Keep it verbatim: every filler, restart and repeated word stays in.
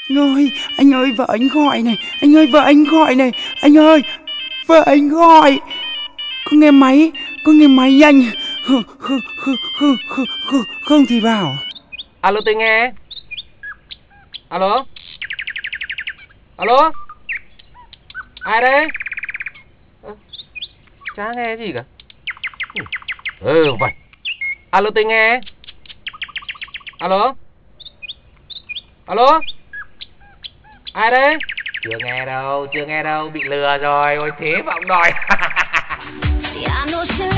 Anh ơi, anh ơi, vợ anh gọi này. Anh ơi, vợ anh gọi này. Anh ơi, vợ anh gọi. Có nghe máy, có nghe máy nhanh. Không, không, không, không, không, không, không thì vào. Alo, tôi nghe. Alo. Alo. Ai đấy? Ơ, chả nghe gì cả. Ừ, vậy. Alo, tôi nghe. Alo. Alo. Ai đấy? Chưa nghe đâu, chưa nghe đâu, bị lừa rồi. Ôi thế mà ông đòi.